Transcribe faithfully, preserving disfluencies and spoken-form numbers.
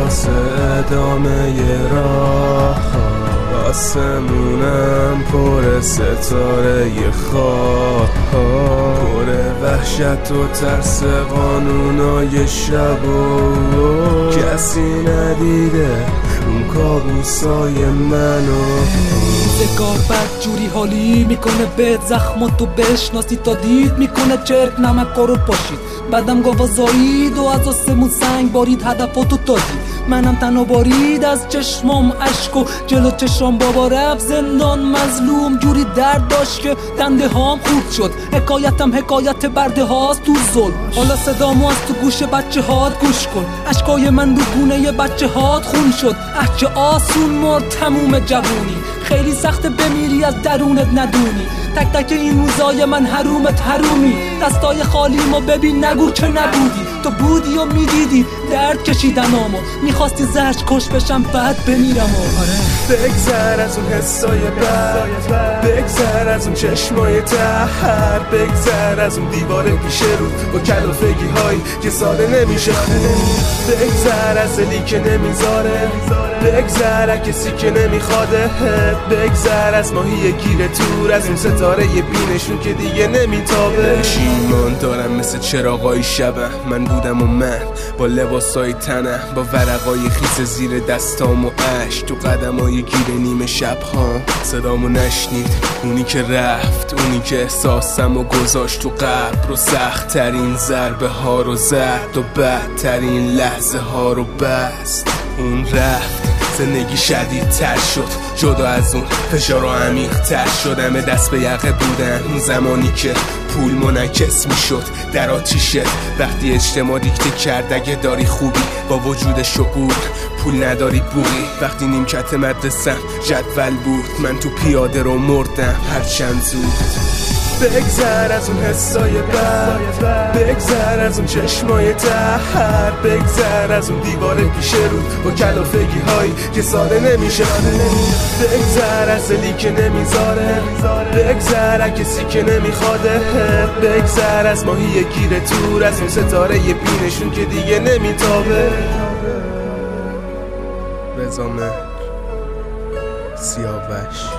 واسه ادامه راه، آسمونم پر ستاره خواه، پر وحشت و ترس قانونای شب و کسی ندیده اون کابوسای منو. روزگار بد جوری حالی میکنه بهت زخماتو بشناسی تا دید میکنه چرک نمک رو پاشید، بعدم گاوازایید و از آسمون سنگ بارید هدفاتو دادید، منم تنها بارید از چشمام عشق و جلو چشم بابا رفت زندان مظلوم جوری درد داشت که دنده هام خورد شد، حکایتم حکایت برده هاست تو ظلم، حالا صدامو از تو گوش بچه هات گوش کن، اشکای من رو گونه بچه هات خون شد، اه چه آسون مرد تموم جوونی، خیلی سخته بمیری از درونت ندونی، تک تک این روزای من حرومت حرومی، دستای خالیمو ببین نگو که نبودی، تو بودی و میدیدی درد کشیدنامو، میخواستی زرش کش بشم بعد بمیرم و آره. بگذر از اون حسای بد، بگذر از اون چشمای تحر، بگذر از اون دیوار پیش رو با کلافگی هایی که ساده نمیشه خون، بگذر از دلی که نمیذاره، بگذر کسی که نمیخوادهت، بگذر از ماهی گیر تور، از اون ستاره بینشون که دیگه نمیتابه. شیمان دارم مثل چراغای شبم، من بودم و من با لباسای تنم، با ورقای خیس زیر دستام و عشق تو قدمای گیر نیمه شب ها، صدامو نشنید اونی که رفت، اونی که احساسم و گذاشت تو قبر و سخت ترین ضربه ها رو زد و بدترین لحظه ها رو بست. اون رفت زندگی شدید تر شد، جدا از اون فشار و عمیق تر شد، همه دست به یقه بودن اون زمانی که پول منعکس می شد در آتیشت، وقتی اجتماع دیکته کرد اگه داری خوبی با وجود شعور پول نداری بوری، وقتی نیمکت مدرسم جدول بود من تو پیاده رو مردم هرچند زود. بگذر از اون حسای بد، بگذر از اون چشمای تحر، بگذر از اون دیوار پیش رو با کلافگی هایی که ساده نمیشه خون، بگذر از دلی که نمیذاره، بگذر کسی که نمیخوادهت، بگذر از ماهی گیر تور، از اون ستاره بینشون که دیگه نمیتابه. رضا مهر، سیاوش.